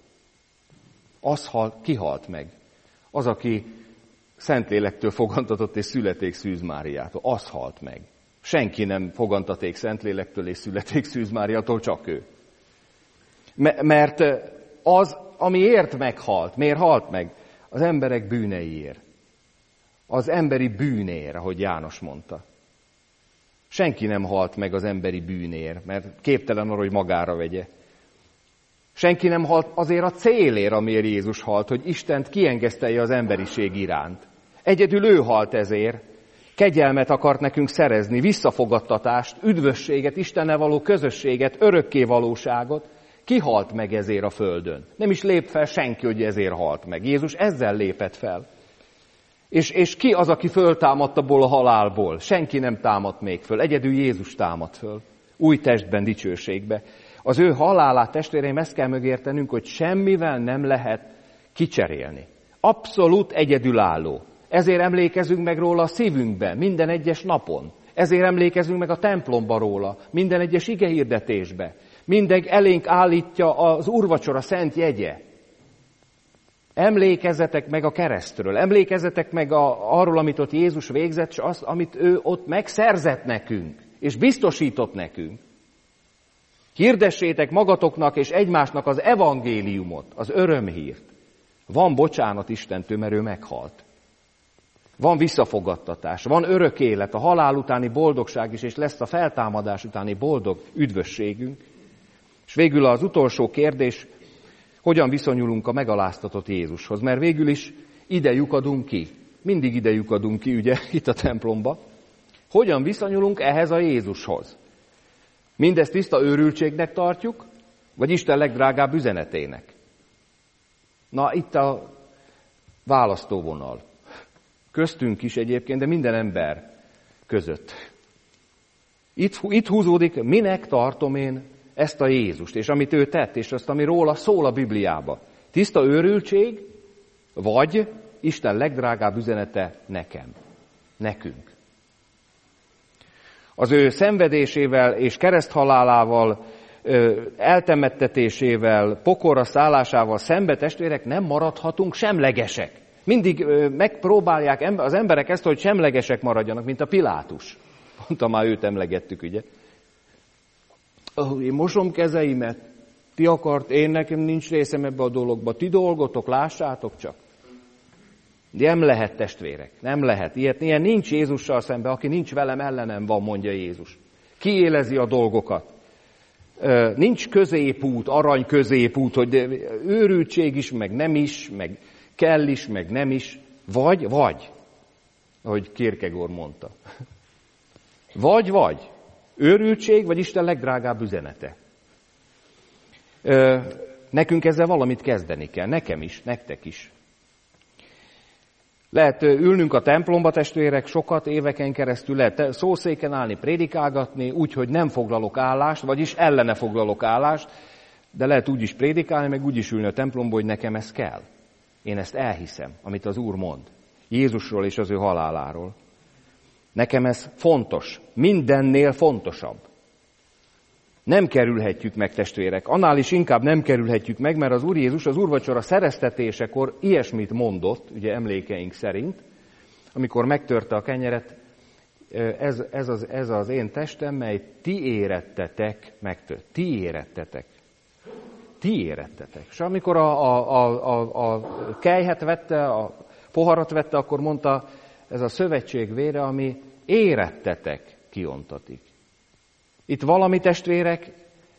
Ki halt meg? Az, aki Szentlélektől fogantatott és születék Szűz Máriától. Az halt meg. Senki nem fogantaték Szentlélektől és születék Szűz Máriától, csak ő. Mert az, amiért meghalt, miért halt meg? Az emberek bűneiért. Az emberi bűnér, ahogy János mondta. Senki nem halt meg az emberi bűnér, mert képtelen arra, hogy magára vegye. Senki nem halt azért a célért, amiért Jézus halt, hogy Istent kiengesztelje az emberiség iránt. Egyedül ő halt ezért. Kegyelmet akart nekünk szerezni, visszafogadtatást, üdvösséget, Istennel való közösséget, örökké valóságot. Ki halt meg ezért a földön? Nem is lép fel senki, hogy ezért halt meg. Jézus ezzel lépett fel. És ki az, aki föltámadt abból a halálból? Senki nem támadt még föl, egyedül Jézus támadt föl. Új testben, dicsőségbe. Az ő halálát, testvéreim, ezt kell megértenünk, hogy semmivel nem lehet kicserélni. Abszolút egyedülálló. Ezért emlékezünk meg róla a szívünkben, minden egyes napon. Ezért emlékezünk meg a templomba róla, minden egyes igehirdetésbe. Mindegy elénk állítja az úrvacsora szent jegye. Emlékezzetek meg a keresztről, emlékezzetek meg arról, amit ott Jézus végzett, és azt, amit ő ott megszerzett nekünk, és biztosított nekünk. Hirdessétek magatoknak és egymásnak az evangéliumot, az örömhírt. Van bocsánat Istentől, mert ő meghalt. Van visszafogadtatás, van örök élet, a halál utáni boldogság is, és lesz a feltámadás utáni boldog üdvösségünk. És végül az utolsó kérdés, hogyan viszonyulunk a megaláztatott Jézushoz, mert végül is ide lyukadunk ki. Mindig ide lyukadunk ki, ugye, itt a templomba. Hogyan viszonyulunk ehhez a Jézushoz? Mindezt tiszta őrültségnek tartjuk, vagy Isten legdrágább üzenetének? Na, itt a választóvonal. Köztünk is egyébként, de minden ember között. Itt húzódik, minek tartom én ezt a Jézust, és amit ő tett, és azt, ami róla szól a Bibliába. Tiszta őrültség, vagy Isten legdrágább üzenete nekem, nekünk. Az ő szenvedésével és kereszthalálával, eltemettetésével, pokorra szállásával szembe, testvérek, nem maradhatunk semlegesek. Mindig megpróbálják az emberek ezt, hogy semlegesek maradjanak, mint a Pilátus. Mondta, már őt emlegettük, ugye? Én mosom kezeimet, ti akart, én nekem nincs részem ebbe a dologba, ti dolgotok, lássátok csak. De nem lehet, testvérek, nem lehet. Ilyen nincs Jézussal szemben, aki nincs velem, ellenem van, mondja Jézus. Kiélezi a dolgokat. Nincs középút, arany középút, hogy őrültség is, meg nem is, meg kell is, meg nem is. Vagy, ahogy Kierkegaard mondta. Vagy. Őrültség, vagy Isten legdrágább üzenete. Nekünk ezzel valamit kezdeni kell. Nekem is, nektek is. Lehet ülnünk a templomba, testvérek, sokat éveken keresztül, lehet szószéken állni, prédikálgatni, úgyhogy nem foglalok állást, vagyis ellene foglalok állást, de lehet úgy is prédikálni, meg úgy is ülni a templomba, hogy nekem ez kell. Én ezt elhiszem, amit az Úr mond. Jézusról és az ő haláláról. Nekem ez fontos, mindennél fontosabb. Nem kerülhetjük meg, testvérek, annál is inkább nem kerülhetjük meg, mert az Úr Jézus az úrvacsora szereztetésekor ilyesmit mondott, ugye emlékeink szerint, amikor megtörte a kenyeret, ez az én testem, mely ti érettetek megtört. Ti érettetek. És amikor a kelyhet vette, a poharat vette, akkor mondta, ez a szövetség vére, ami érettetek kiontatik. Itt valami, testvérek,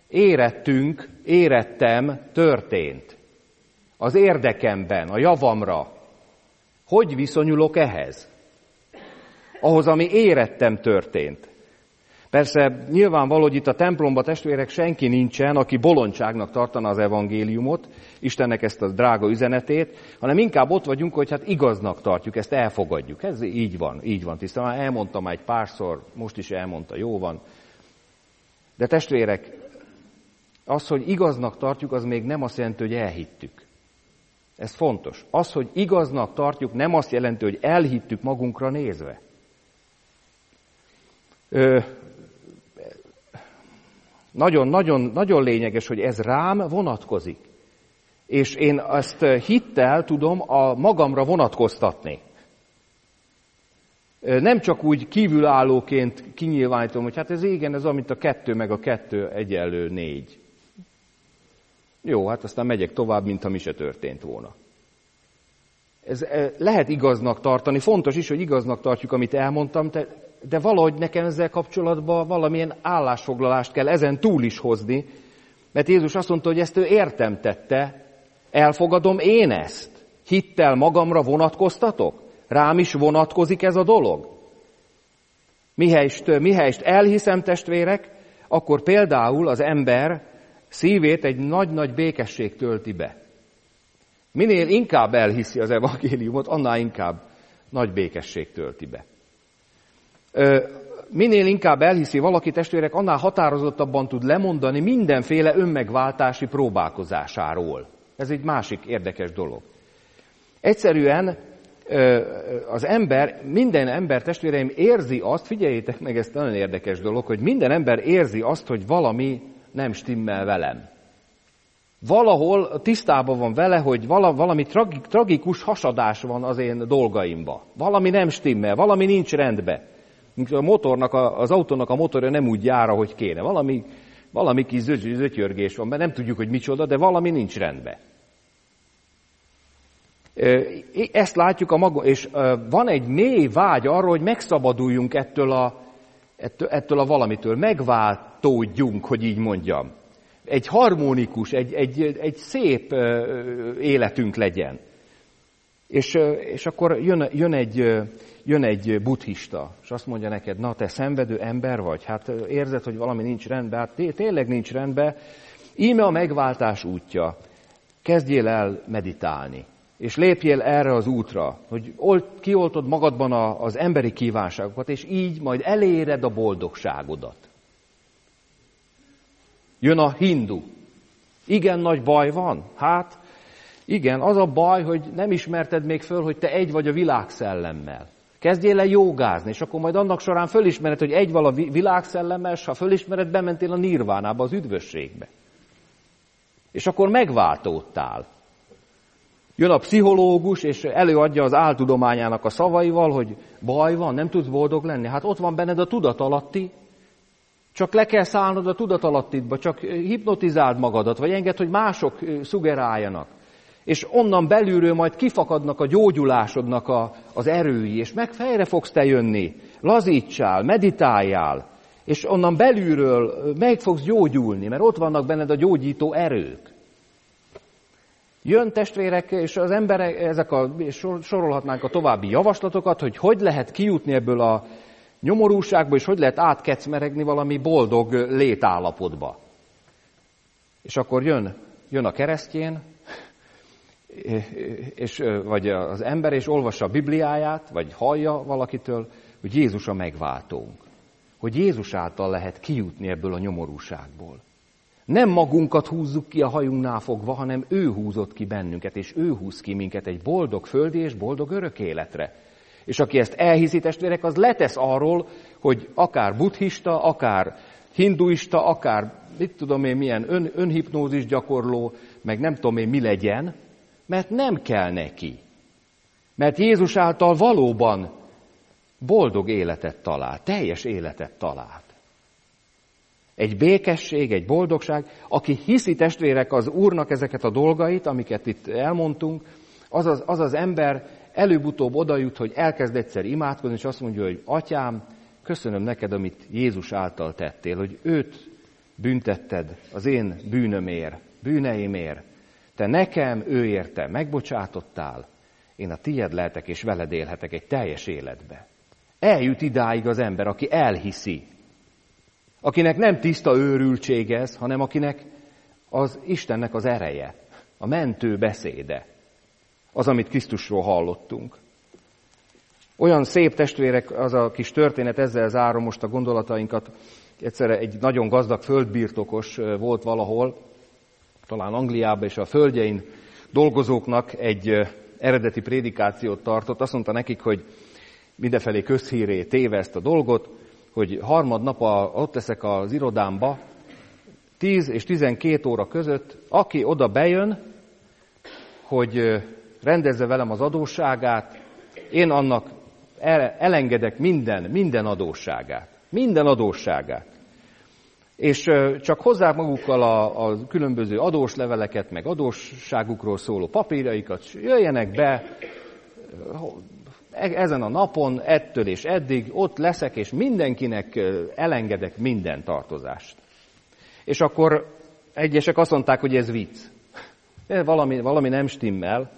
érettem, történt. Az érdekemben, a javamra. Hogy viszonyulok ehhez? Ahhoz, ami érettem történt. Persze nyilvánvaló, hogy itt a templomba, testvérek, senki nincsen, aki bolondságnak tartana az evangéliumot, Istennek ezt a drága üzenetét, hanem inkább ott vagyunk, hogy hát igaznak tartjuk, ezt elfogadjuk. Ez így van, tisztán. Már elmondtam egy párszor, most is elmondta, jó van. De testvérek, Az, hogy igaznak tartjuk, az még nem azt jelenti, hogy elhittük. Ez fontos. Az, hogy igaznak tartjuk, nem azt jelenti, hogy elhittük magunkra nézve. Nagyon lényeges, hogy ez rám vonatkozik. És én ezt hittel tudom a magamra vonatkoztatni. Nem csak úgy kívülállóként kinyilvánítom, hogy hát ez igen, ez amit a 2 meg a 2 egyenlő 4. Jó, hát aztán megyek tovább, mintha mi se történt volna. Ez lehet igaznak tartani, fontos is, hogy igaznak tartjuk, amit elmondtam, de valahogy nekem ezzel kapcsolatban valamilyen állásfoglalást kell ezen túl is hozni, mert Jézus azt mondta, hogy ezt ő értem tette, elfogadom én ezt, hittel magamra vonatkoztatok, rám is vonatkozik ez a dolog. Mihelyest elhiszem, testvérek, akkor például az ember szívét egy nagy-nagy békesség tölti be. Minél inkább elhiszi az evangéliumot, annál inkább nagy békesség tölti be. Minél inkább elhiszi valaki, testvérek, annál határozottabban tud lemondani mindenféle önmegváltási próbálkozásáról. Ez egy másik érdekes dolog. Egyszerűen az ember, minden ember, testvéreim, érzi azt, figyeljétek meg, ezt nagyon érdekes dolog, hogy minden ember érzi azt, hogy valami nem stimmel velem. Valahol tisztában van vele, hogy valami tragikus hasadás van az én dolgaimba. Valami nem stimmel, valami nincs rendben. Az autónak a motorja nem úgy jár, ahogy kéne. Valami kis zötyörgés van, mert nem tudjuk, hogy micsoda, de valami nincs rendben. Ezt látjuk és van egy mély vágy arra, hogy megszabaduljunk ettől a valamitől, megváltódjunk, hogy így mondjam. Egy harmonikus, egy szép életünk legyen. És akkor jön egy buddhista, és azt mondja neked, na te szenvedő ember vagy, hát érzed, hogy valami nincs rendben, hát tényleg nincs rendben, íme a megváltás útja, kezdjél el meditálni, és lépjél erre az útra, hogy kioltod magadban az emberi kívánságokat, és így majd eléred a boldogságodat. Jön a hindu. Igen, nagy baj van. Hát, igen, az a baj, hogy nem ismerted még föl, hogy te egy vagy a világszellemmel. Kezdjél el jogázni, és akkor majd annak során fölismered, hogy egy val a világszellemmel, és ha fölismered, bementél a nirvánába, az üdvösségbe. És akkor megváltódtál. Jön a pszichológus, és előadja az áltudományának a szavaival, hogy baj van, nem tudsz boldog lenni. Hát ott van benned a tudatalatti, csak le kell szállnod a tudatalattidba, csak hipnotizáld magadat, vagy engedd, hogy mások szugeráljanak. És onnan belülről majd kifakadnak a gyógyulásodnak az erői, és fejre fogsz te jönni. Lazítsál, meditáljál, és onnan belülről meg fogsz gyógyulni, mert ott vannak benned a gyógyító erők. Jön, testvérek, és az emberek, és sorolhatnánk a további javaslatokat, hogy lehet kijutni ebből a nyomorúságba, és hogy lehet átkecmeregni valami boldog létállapotba. És akkor jön a keresztjén, vagy az ember, és olvassa a Bibliáját, vagy hallja valakitől, hogy Jézus a megváltónk. Hogy Jézus által lehet kijutni ebből a nyomorúságból. Nem magunkat húzzuk ki a hajunknál fogva, hanem ő húzott ki bennünket, és ő húz ki minket egy boldog földi és boldog örök életre. És aki ezt elhiszi, testvérek, az letesz arról, hogy akár buddhista, akár hinduista, akár mit tudom én milyen önhipnózis gyakorló, meg nem tudom én mi legyen, mert nem kell neki. Mert Jézus által valóban boldog életet talált, teljes életet talált. Egy békesség, egy boldogság, aki hiszi, testvérek, az Úrnak ezeket a dolgait, amiket itt elmondtunk, az az ember előbb-utóbb oda jut, hogy elkezd egyszer imádkozni, és azt mondja, hogy Atyám, köszönöm neked, amit Jézus által tettél, hogy őt büntetted az én bűneimért. Te nekem, ő érte megbocsátottál, én a tied lehetek, és veled élhetek egy teljes életbe. Eljut idáig az ember, aki elhiszi. Akinek nem tiszta őrültség ez, hanem akinek az Istennek az ereje, a mentő beszéde, az, amit Krisztusról hallottunk. Olyan szép, testvérek, az a kis történet, ezzel zárom most a gondolatainkat. Egyszerre egy nagyon gazdag földbirtokos volt valahol, talán Angliában, és a földjein dolgozóknak egy eredeti prédikációt tartott. Azt mondta nekik, hogy mindenfelé közhírré téve ezt a dolgot, hogy harmadnap ott leszek az irodámba, 10 és 12 óra között, aki oda bejön, hogy rendezze velem az adósságát, én annak elengedek minden adósságát. Minden adósságát. És csak hozzák magukkal a különböző adósleveleket, meg adósságukról szóló papírjaikat, jöjjenek be ezen a napon, ettől és eddig, ott leszek, és mindenkinek elengedek minden tartozást. És akkor egyesek azt mondták, hogy ez vicc. Valami nem stimmel.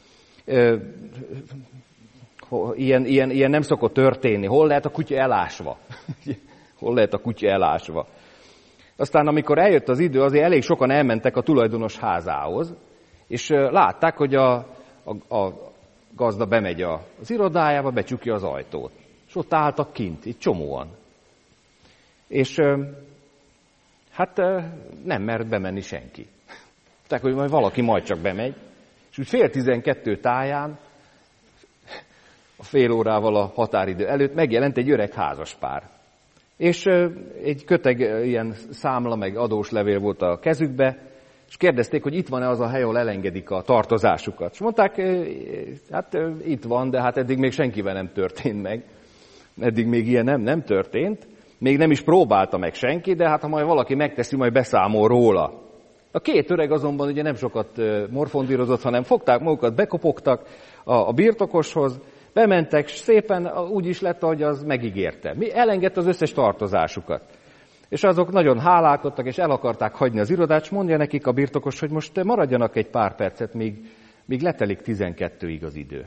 Ilyen nem szokott történni. Hol lehet a kutya elásva? Hol lehet a kutya elásva? Aztán, amikor eljött az idő, azért elég sokan elmentek a tulajdonos házához, és látták, hogy a gazda bemegy az irodájába, becsukja az ajtót. És ott álltak kint, itt csomóan. És hát nem mert bemenni senki. Tehát, hogy valaki majd csak bemegy, és úgy 11:30 táján, a fél órával a határidő előtt megjelent egy öreg házaspár. És egy köteg ilyen számla, meg adós levél volt a kezükbe, és kérdezték, hogy itt van-e az a hely, ahol elengedik a tartozásukat. És mondták, hát itt van, de hát eddig még senkivel nem történt meg. Eddig még ilyen nem történt. Még nem is próbálta meg senki, de hát ha majd valaki megteszi, majd beszámol róla. A két öreg azonban ugye nem sokat morfondírozott, hanem fogták magukat, bekopogtak a birtokoshoz, bementek, szépen úgy is lett, ahogy az megígérte. Elengedte az összes tartozásukat. És azok nagyon hálálkodtak, és el akarták hagyni az irodát, és mondja nekik a birtokos, hogy most maradjanak egy pár percet, míg letelik 12-ig az idő.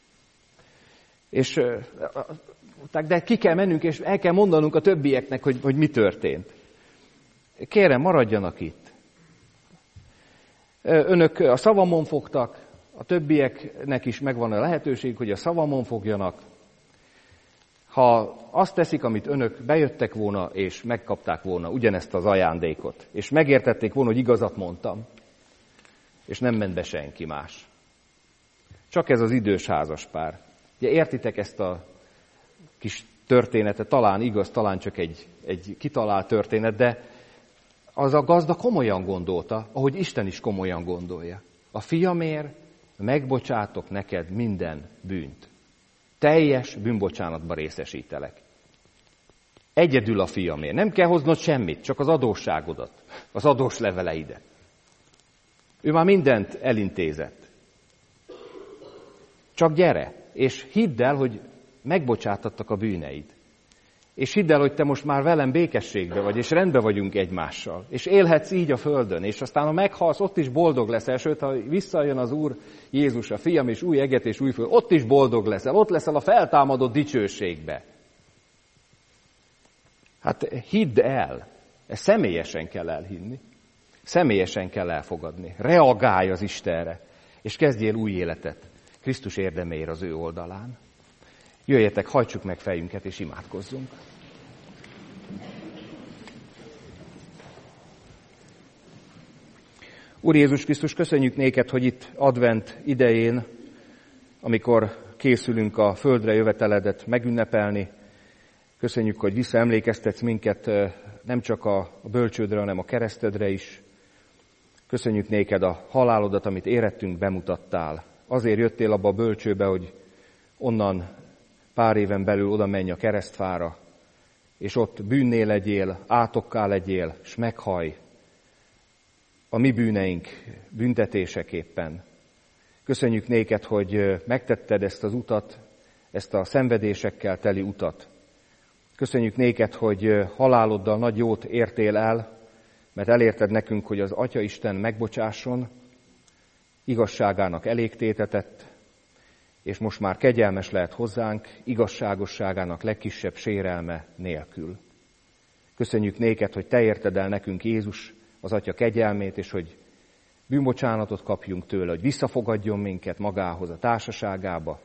És de ki kell mennünk, és el kell mondanunk a többieknek, hogy mi történt. Kérem, maradjanak itt. Önök a szavamon fogtak, a többieknek is megvan a lehetőség, hogy a szavamon fogjanak. Ha azt teszik, amit önök bejöttek volna, és megkapták volna ugyanezt az ajándékot, és megértették volna, hogy igazat mondtam, és nem ment be senki más. Csak ez az idős házaspár. Ugye értitek ezt a kis történetet, talán igaz, talán csak egy kitalált történet, de az a gazda komolyan gondolta, ahogy Isten is komolyan gondolja. A fiamért megbocsátok neked minden bűnt. Teljes bűnbocsánatba részesítelek. Egyedül a fiamért. Nem kell hoznod semmit, csak az adósságodat, az adós leveleidet. Ő már mindent elintézett. Csak gyere, és hidd el, hogy megbocsátattak a bűneid. És hidd el, hogy te most már velem békességbe vagy, és rendben vagyunk egymással. És élhetsz így a földön, és aztán, ha meghalsz, ott is boldog leszel. Sőt, ha visszajön az Úr Jézus, a fiam, és új eget és új föld, ott is boldog leszel. Ott leszel a feltámadott dicsőségbe. Hát hidd el. Ezt személyesen kell elhinni. Személyesen kell elfogadni. Reagálj az Istenre, és kezdjél új életet Krisztus érdeméért az ő oldalán. Jöjjetek, hajtsuk meg fejünket, és imádkozzunk. Úr Jézus Krisztus, köszönjük néked, hogy itt advent idején, amikor készülünk a földre jöveteledet megünnepelni, köszönjük, hogy visszaemlékeztetsz minket nem csak a bölcsődre, hanem a keresztedre is. Köszönjük néked a halálodat, amit érettünk bemutattál. Azért jöttél abba a bölcsőbe, hogy onnan pár éven belül oda menj a keresztfára, és ott bűnné legyél, átokká legyél, s meghaj a mi bűneink büntetéseképpen. Köszönjük néked, hogy megtetted ezt az utat, ezt a szenvedésekkel teli utat. Köszönjük néked, hogy haláloddal nagy jót értél el, mert elérted nekünk, hogy az Atya Isten megbocsásson, igazságának elégtétetett, és most már kegyelmes lehet hozzánk, igazságosságának legkisebb sérelme nélkül. Köszönjük néked, hogy te érted el nekünk Jézus az Atya kegyelmét, és hogy bűnbocsánatot kapjunk tőle, hogy visszafogadjon minket magához, a társaságába,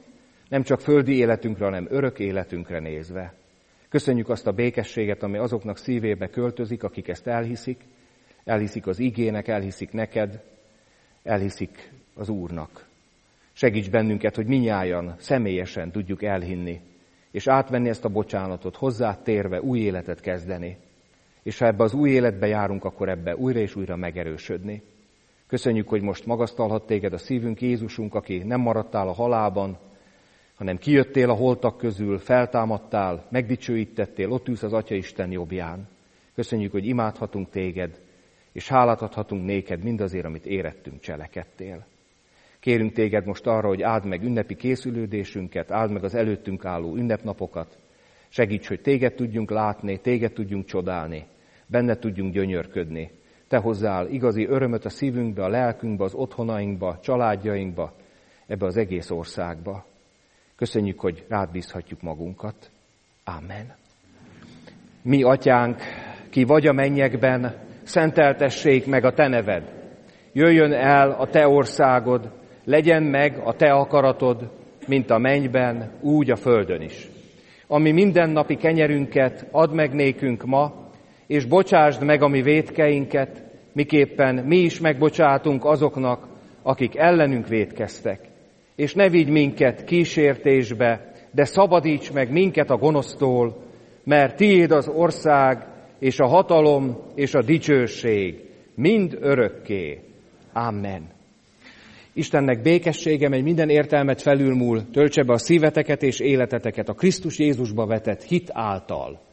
Nem csak földi életünkre, hanem örök életünkre nézve. Köszönjük azt a békességet, ami azoknak szívébe költözik, akik ezt elhiszik. Elhiszik az igének, elhiszik neked, elhiszik az Úrnak. Segíts bennünket, hogy minnyájan személyesen tudjuk elhinni, és átvenni ezt a bocsánatot, hozzád térve új életet kezdeni. És ha ebbe az új életbe járunk, akkor ebbe újra és újra megerősödni. Köszönjük, hogy most magasztalhat téged a szívünk, Jézusunk, aki nem maradtál a halálban, hanem kijöttél a holtak közül, feltámadtál, megdicsőítettél, ott ülsz az Atyaisten jobbján. Köszönjük, hogy imádhatunk téged, és hálát adhatunk néked mindazért, amit érettünk, cselekedtél. Kérünk téged most arra, hogy áld meg ünnepi készülődésünket, áld meg az előttünk álló ünnepnapokat. Segíts, hogy téged tudjunk látni, téged tudjunk csodálni, benne tudjunk gyönyörködni. Te hozzál igazi örömöt a szívünkbe, a lelkünkbe, az otthonainkba, családjainkba, ebbe az egész országba. Köszönjük, hogy rád bízhatjuk magunkat. Amen. Mi, Atyánk, ki vagy a mennyekben, szenteltessék meg a te neved. Jöjjön el a te országod, legyen meg a te akaratod, mint a mennyben, úgy a földön is. Ami mindennapi kenyerünket add meg nékünk ma, és bocsásd meg a mi vétkeinket, miképpen mi is megbocsátunk azoknak, akik ellenünk vétkeztek. És ne vigy minket kísértésbe, de szabadíts meg minket a gonosztól, mert tiéd az ország, és a hatalom, és a dicsőség, mind örökké. Amen. Istennek békessége, mely minden értelmet felülmúl, töltse be a szíveteket és életeteket a Krisztus Jézusba vetett hit által.